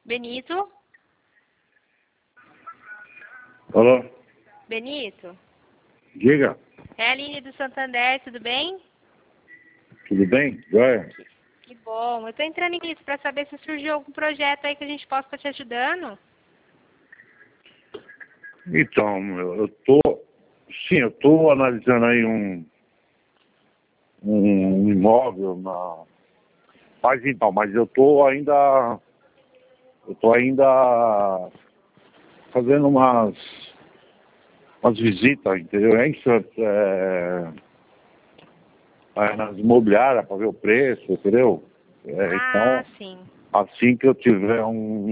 Benito? Alô? Benito? Diga, É a Aline do Santander, tudo bem? tudo bem? Joia? Que bom. Eu tô entrando em isso para saber se surgiu algum projeto aí que a gente possa estar te ajudando. Então, eu tô analisando aí um imóvel mas eu tô ainda fazendo umas visitas, entendeu? Nas imobiliárias para ver o preço, entendeu? Então, Sim. assim que eu tiver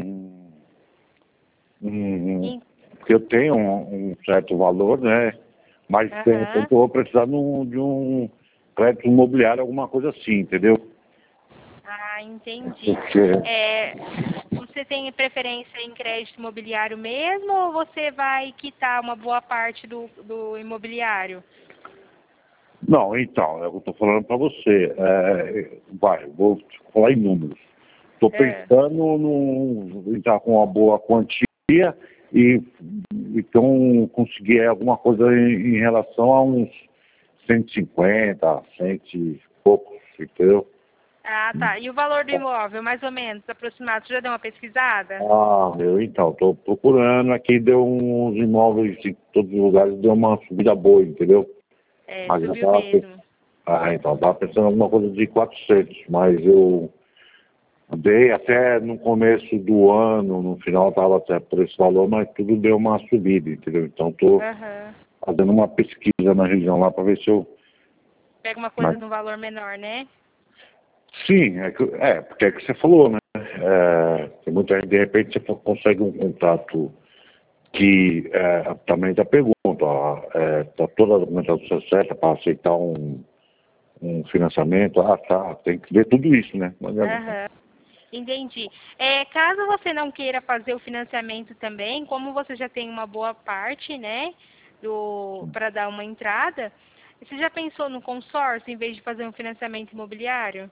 Em- porque eu tenho um certo valor, né? Mas de repente eu vou precisar de um crédito imobiliário, alguma coisa assim, entendeu? Entendi. Você tem preferência em crédito imobiliário mesmo ou você vai quitar uma boa parte do imobiliário? Não, então, eu estou falando para você. Vou falar em números. Estou pensando em estar com uma boa quantia e então conseguir alguma coisa em relação a uns 150, 100 e poucos, entendeu? Tá. E o valor do imóvel, mais ou menos, aproximado? Você já deu uma pesquisada? Então, estou procurando. Aqui deu uns imóveis em todos os lugares, deu uma subida boa, entendeu? Mas eu Subiu mesmo. então, estava pensando em alguma coisa de 400, mas eu dei até no começo do ano, no final estava até por esse valor, mas tudo deu uma subida, entendeu? Então, estou fazendo uma pesquisa na região lá para ver se eu... Pega uma coisa de um valor menor, né? Sim, porque é que você falou, né? Tem muita gente, de repente você consegue um contato que também já pergunta, tá toda a documentação certa para aceitar um financiamento, tem que ver tudo isso, né? Entendi. Caso você não queira fazer o financiamento também, como você já tem uma boa parte, né, para dar uma entrada, você já pensou no consórcio em vez de fazer um financiamento imobiliário?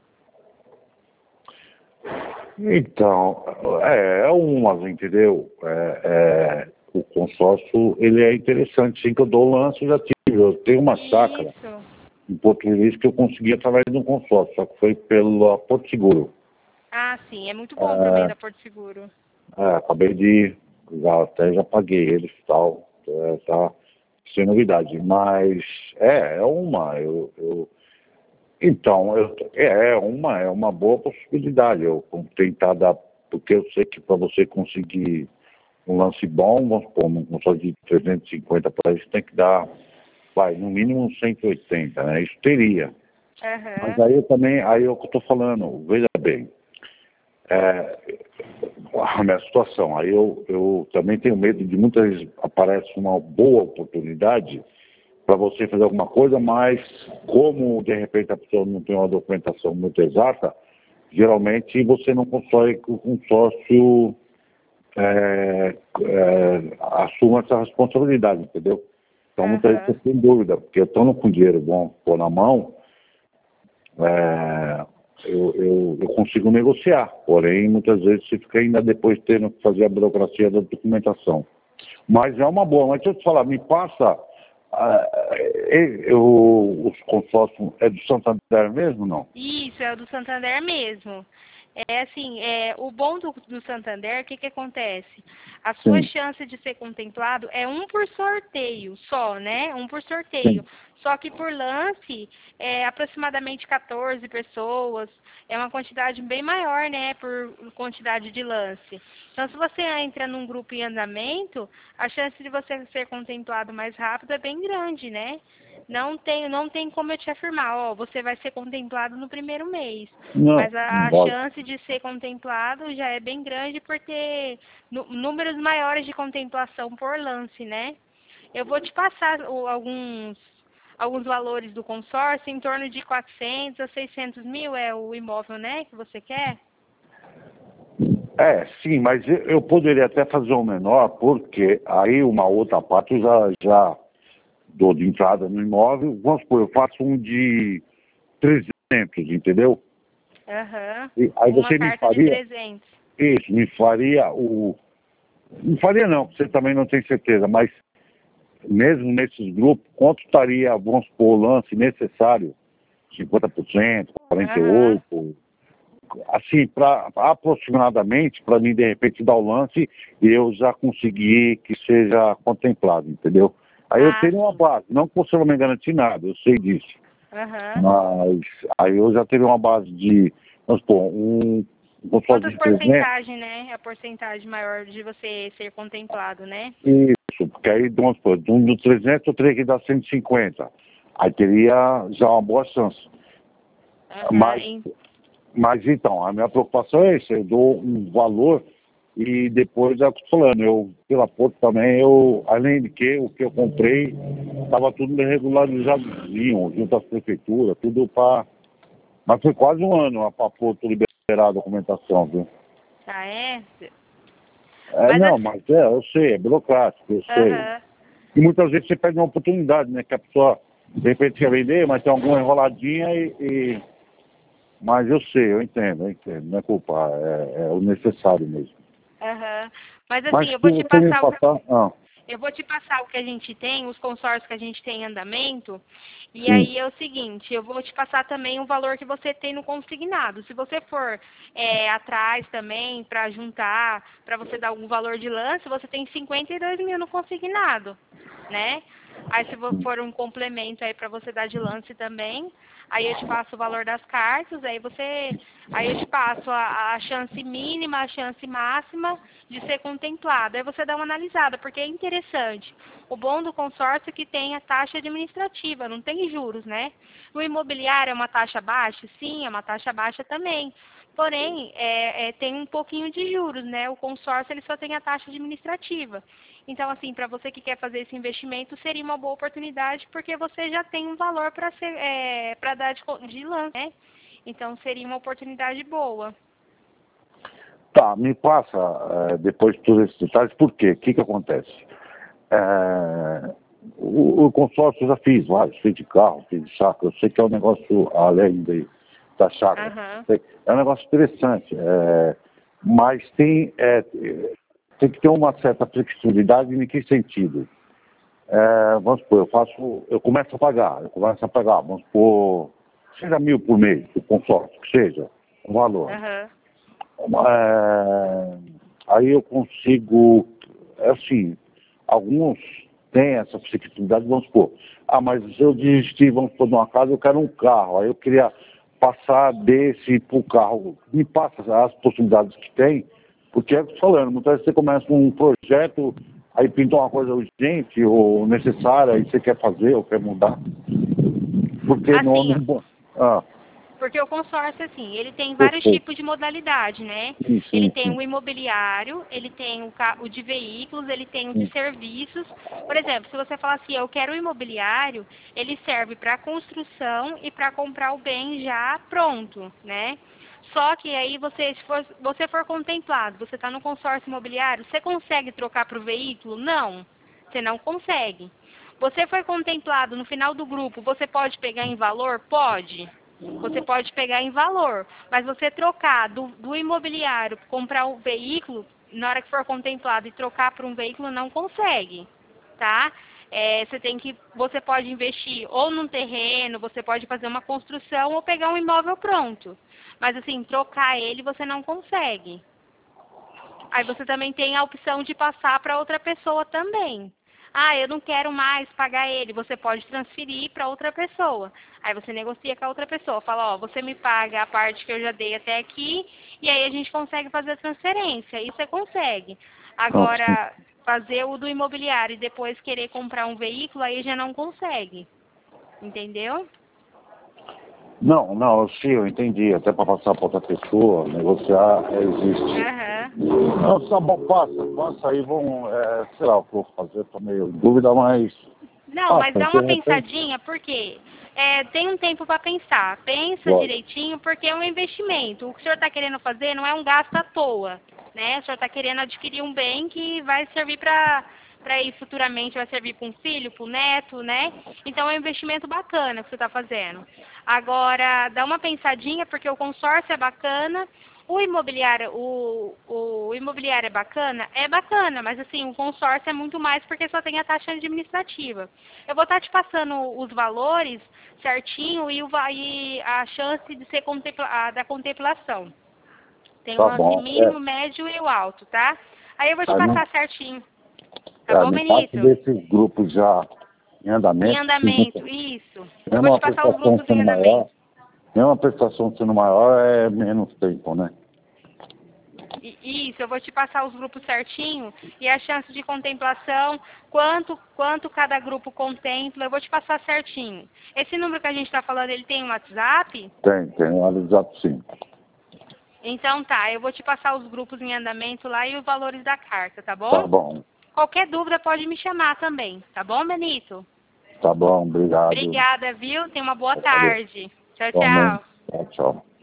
Então, umas, entendeu? O consórcio, ele é interessante, sim, que eu dou o lance, eu tenho uma chácara em Porto Feliz que eu consegui através de um consórcio, só que foi pela Porto Seguro. Sim, é muito bom também da Porto Seguro. Acabei de, já paguei eles e tal, tá sem novidade, mas então, é uma boa possibilidade, eu tentar dar, porque eu sei que para você conseguir um lance bom, vamos supor, um consórcio de 350 para isso, tem que dar, no mínimo uns 180, né? Isso teria. Mas aí é o que eu estou falando, veja bem, a minha situação, aí eu também tenho medo de muitas vezes aparece uma boa oportunidade para você fazer alguma coisa, mas como de repente a pessoa não tem uma documentação muito exata, geralmente você não constrói que o consórcio assuma essa responsabilidade, entendeu? Então muita gente tem dúvida, porque estando com dinheiro bom pôr na mão, eu consigo negociar, porém muitas vezes você fica ainda depois tendo que fazer a burocracia da documentação. Mas é uma boa, mas deixa eu te falar, me passa os consórcios é do Santander mesmo, não? Isso, é o do Santander mesmo. O bom do Santander, o que acontece? A sua chance de ser contemplado é um por sorteio só, né? Um por sorteio. Só que por lance, aproximadamente 14 pessoas, é uma quantidade bem maior, né? Por quantidade de lance. Então, se você entra num grupo em andamento, a chance de você ser contemplado mais rápido é bem grande, né? Não tem como eu te afirmar, você vai ser contemplado no primeiro mês. Mas a chance de ser contemplado já é bem grande por ter números maiores de contemplação por lance, né? Eu vou te passar alguns valores do consórcio, em torno de 400 a 600 mil é o imóvel, né, que você quer? Sim, mas eu poderia até fazer um menor, porque aí uma outra parte eu já dou de entrada no imóvel, vamos supor, eu faço um de 300, entendeu? Aham. E aí Uma você me carta de faria? 300. Isso, me faria o... Não faria não, porque você também não tem certeza, mas mesmo nesses grupos, quanto estaria, vamos supor, o lance necessário? 50%, 48%? Assim, aproximadamente, para mim, de repente, dar o lance e eu já conseguir que seja contemplado, entendeu? Aí eu teria uma base, não que você não me garantir nada, eu sei disso. Mas aí eu já teria uma base de, vamos supor, quantas porcentagem, né? A porcentagem maior de você ser contemplado, né? Isso, porque aí, vamos supor, de um dos 300 eu teria que dar 150. Aí teria já uma boa chance. Mas então, a minha preocupação é isso, eu dou um valor e depois é o que eu estou falando, eu, pela Porto também, além de que o que eu comprei, estava tudo regularizadinho, junto às prefeituras, tudo para... Mas foi quase um ano para Porto liberar a documentação, viu? Ah, é? Mas eu sei, é burocrático, eu sei. E muitas vezes você perde uma oportunidade, né? Que a pessoa, de repente, quer vender, mas tem alguma enroladinha Mas eu sei, eu entendo, não é culpa, é o necessário mesmo. Mas assim, eu vou te passar eu vou te passar o que a gente tem, os consórcios que a gente tem em andamento, e aí é o seguinte, eu vou te passar também o valor que você tem no consignado. Se você for atrás também para juntar, para você dar algum valor de lance, você tem 52 mil no consignado, né? Aí se for um complemento aí para você dar de lance também, aí eu te passo o valor das cartas, aí eu te passo a chance mínima, a chance máxima de ser contemplado. Aí você dá uma analisada, porque é interessante. O bom do consórcio é que tem a taxa administrativa, não tem juros, né? O imobiliário é uma taxa baixa? Sim, é uma taxa baixa também. Porém, tem um pouquinho de juros, né? O consórcio ele só tem a taxa administrativa. Então, assim, para você que quer fazer esse investimento, seria uma boa oportunidade, porque você já tem um valor para dar de lance, né? Então, seria uma oportunidade boa. Tá, me passa depois todos esses detalhes, por quê? O que acontece? O consórcio eu já fiz vários, fiz de carro, fiz de chácara, eu sei que é um negócio além da chácara. É um negócio interessante, mas tem que ter uma certa flexibilidade em que sentido? Vamos supor, eu começo a pagar, vamos supor, seja 1.000 por mês, o consórcio, que seja, um valor. Aí eu consigo, assim, alguns têm essa flexibilidade, vamos supor, mas eu desisti, vamos supor, de uma casa, eu quero um carro, aí eu queria passar desse para o carro, me passa as possibilidades que tem, porque é o que eu estou falando, muitas vezes você começa um projeto, aí pinta uma coisa urgente ou necessária, aí você quer fazer ou quer mudar, porque Porque o consórcio, assim, ele tem vários tipos de modalidade, né? Ele tem o imobiliário, ele tem o de veículos, ele tem o de serviços. Por exemplo, se você falar assim, eu quero o imobiliário, ele serve para construção e para comprar o bem já pronto, né? Só que aí se você for contemplado, você está no consórcio imobiliário, você consegue trocar para o veículo? Não, você não consegue. Você foi contemplado no final do grupo, você pode pegar em valor? Pode. Você pode pegar em valor, mas você trocar do imobiliário, comprar o veículo, na hora que for contemplado e trocar por um veículo, não consegue, tá? Você pode investir ou num terreno, você pode fazer uma construção ou pegar um imóvel pronto. Mas assim, trocar ele você não consegue. Aí você também tem a opção de passar para outra pessoa também. Eu não quero mais pagar ele. Você pode transferir para outra pessoa. Aí você negocia com a outra pessoa. Fala, você me paga a parte que eu já dei até aqui e aí a gente consegue fazer a transferência. Isso você consegue. Agora, fazer o do imobiliário e depois querer comprar um veículo, aí já não consegue. Entendeu? Não, sim, eu entendi. Até para passar para outra pessoa, negociar, existe. Não, tá bom, passa aí, vamos, sei lá o que eu vou fazer, tô meio em dúvida, mas... Não, mas dá uma pensadinha, porque tem um tempo para pensar. Pensa direitinho, porque é um investimento. O que o senhor está querendo fazer não é um gasto à toa, né? O senhor está querendo adquirir um bem que vai servir para para aí futuramente vai servir para um filho, para o neto, né? Então é um investimento bacana que você está fazendo. Agora, dá uma pensadinha, porque o consórcio é bacana, o imobiliário é bacana, mas assim, o consórcio é muito mais porque só tem a taxa administrativa. Eu vou estar te passando os valores certinho e a chance de ser da contemplação. Tem o Tá lance bom. mínimo, médio e o alto, tá? Aí eu vou te passar certinho. Tá bom, Me passa Benito? desses grupos já em andamento. Em andamento, isso. Eu Mesmo vou a te passar os prestação grupos em sendo maior, andamento. mesmo a prestação sendo maior, é menos tempo, né? Isso, eu vou te passar os grupos certinho e a chance de contemplação, quanto cada grupo contempla, eu vou te passar certinho. Esse número que a gente está falando, ele tem um WhatsApp? Tem um WhatsApp sim. Então tá, eu vou te passar os grupos em andamento lá e os valores da carta, tá bom? Tá bom. Qualquer dúvida pode me chamar também, tá bom, Benito? Tá bom, obrigado. Obrigada, viu? Tenha uma boa tarde. Tchau, Igualmente. tchau. Tchau, tchau.